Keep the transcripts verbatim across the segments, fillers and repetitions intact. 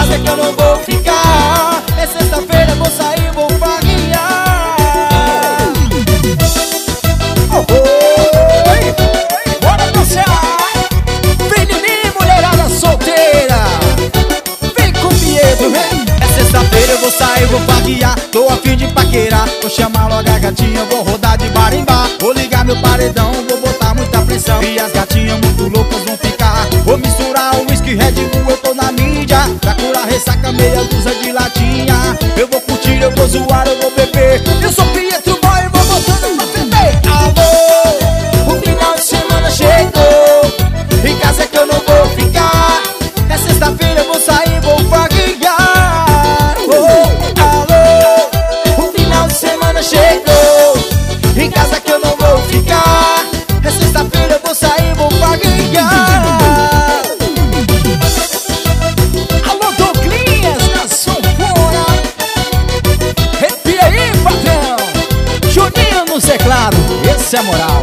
casa que eu não vou ficar. É sexta-feira, vou sair, vou farrear. Oh, oi, bora dançar. Vem de mim, mulherada solteira. Vem com o Pietro, vem. É sexta-feira, eu vou sair, vou farrear. Tô a fim de paquerar. Vou chamar logo a gatinha, vou rodar de bar em bar. Vou ligar meu paredão, vou botar muita pressão. E as gatinhas muito loucas vão ficar. Vou misturar o whisky, Red Bull, eu tô na mídia. Pra curar ressaca, meia dúzia de latinha. Eu vou curtir, eu vou zoar, eu vou beber. Eu sou Pietro Boy, eu vou botando pra ferver. Alô, o final de semana chegou. Em casa é que eu não vou ficar. É sexta-feira, eu vou sair, vou farrear. Oh, alô, o final de semana chegou. Em casa que eu não vou ficar. É sexta-feira, eu vou sair, vou farrear. Alô, Douglinhas, na sanfona. Repia aí, patrão. Juninho no teclado, esse é a moral.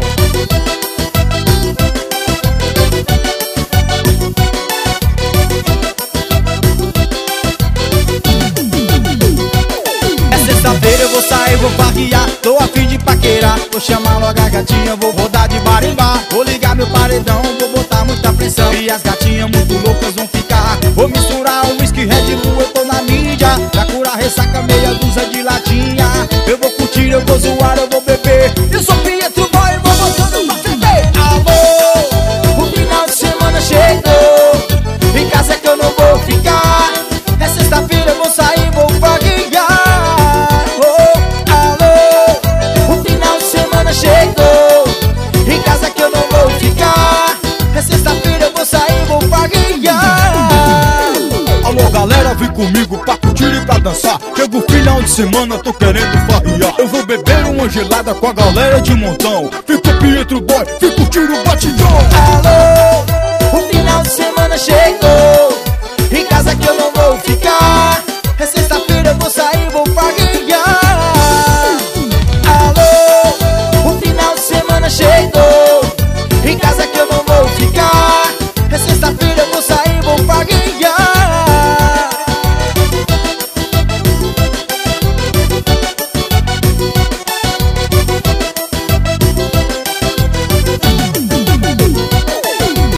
É sexta-feira, eu vou sair, vou farrear. Tô a fim de paquerar. Vou chamar logo a gatinha, vou rodar de bar em bar. Vou ligar meu paredão, vou botar muita pressão. E as gatinhas muito loucas vão ficar. Vou misturar o whisky, Red Bull, eu tô na mídia. Pra curar ressaca, meia dúzia de latinha. Eu vou curtir, eu vou zoar, eu vou beber. Eu sou Pietro Boy, eu vou botando pra ferver. Alô, o final de semana chegou. Em casa é que eu não vou ficar. É sexta-feira, eu vou sair, vou farrear. Oh, alô, o final de semana chegou. Em casa que eu não vou ficar. É sexta-feira, eu vou sair, vou farrear. Alô galera, vem comigo pra curtir e pra dançar. Chega o final de semana, tô querendo farrear. Eu vou beber uma gelada com a galera de montão. Fica o Pietro Boy, fica curtindo o batidão. Alô, o final de semana chegou. Em casa que eu não vou ficar.